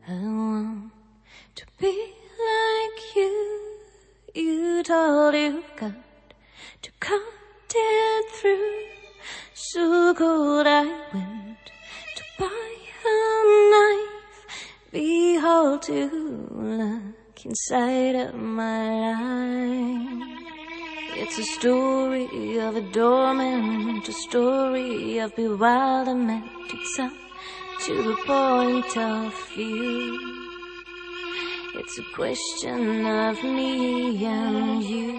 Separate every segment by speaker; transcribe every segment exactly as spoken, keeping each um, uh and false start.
Speaker 1: I want to be like you. You told you've got to cut it through. So cold I went to buy a knife. Behold, to look inside of my life. It's a story of adornment, a story of bewilderment. It's up to the point of view. It's a question of me and you.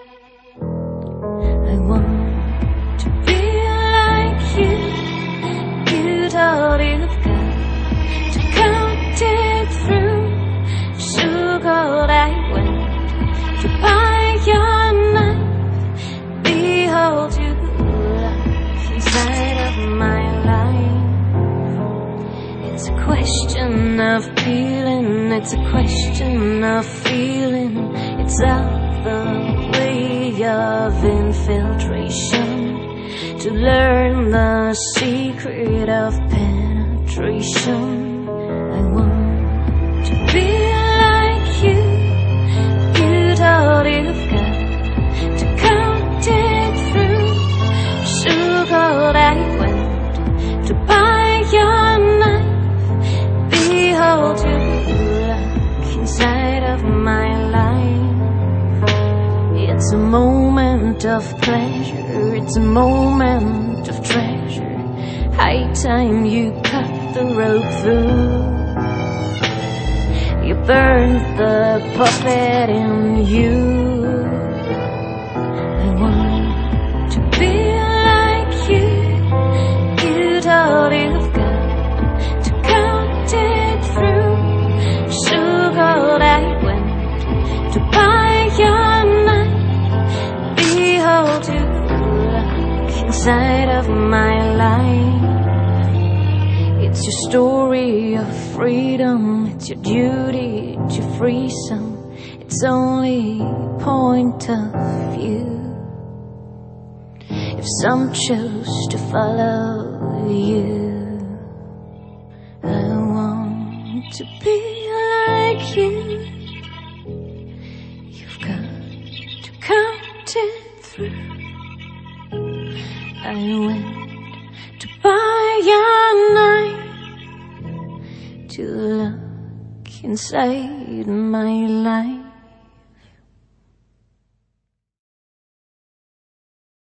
Speaker 1: I want to be like you. You told you've got to cut it through. So cold I went to buy your knife. Behold, you look inside of my life. It's a question of feeling, it's a question of feeling. It's out the way of infiltration, to learn the secret of penetration. I want to be like you. You told you've got to cut it through. So cold I went to buy your knife. Behold, you look inside of my life. It's a moment of pleasure, it's a moment of treasure. High time you cut the rope through. You burned the puppet in you. I want to be like you. You told you've got to buy your knife. Behold, you look inside of my life. It's your story of freedom, it's your duty to free some. It's only point of view. If some chose to follow you, I want to be like you. Cut it through. I went to buy your knife, to look inside my life.